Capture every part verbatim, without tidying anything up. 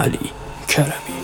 علی کرمی.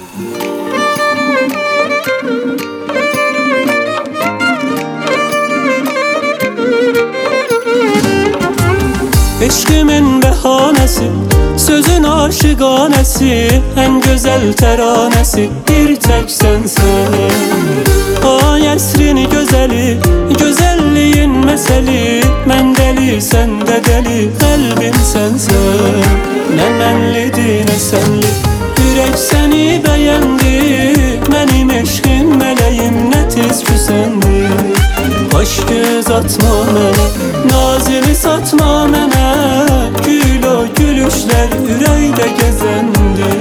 Eşkimin behanesi, sözün aşıganesi, en güzel teranesi bir tek sensin. Ay esrin gözeli, güzelliğin meseli, men deli sen de deli, kalbim sensin. Ne menlidi ne senli, yürek seni beğendi, benim eşkin meleğim ne tiz küsendi. Hoş göz atma mene, nazını satma mene, gül o gülüşler yüreğde gezendi.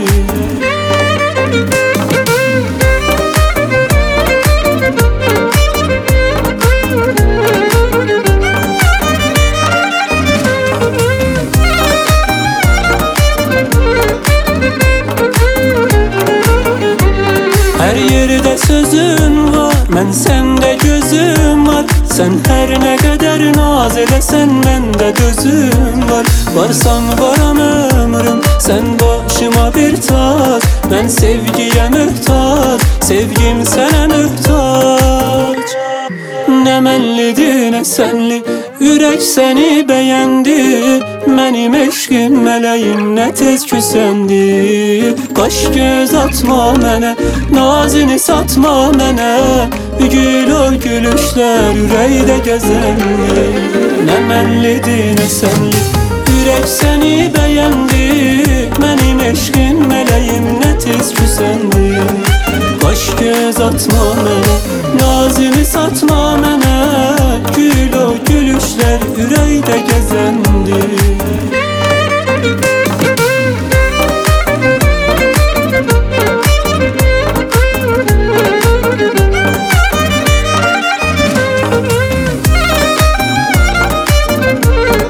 Her yerde sözün var, men sende gözüm var. Sen her ne kadar naz elesen, mende gözüm var. Varsan varam ömrüm, sen başıma bir taç. Ben sevgiye muhtaç, sevgim sana muhtaç. Ne menlidi ne senli, yürek seni beğendi, benim eşkim meleğim ne tez küsendi. Kaş göz atma mene, nazını satma mene, gül o gülüşler yüreğde gezendi. Ne menlidi ne senli, yürek seni beğendi, benim eşkin meleğim ne tez küsendi. Kaş göz atma mene, nazını satma mene, gül o gülüşler yüreğde gezendi.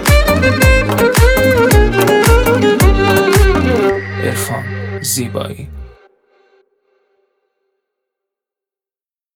عرفان زیبایی.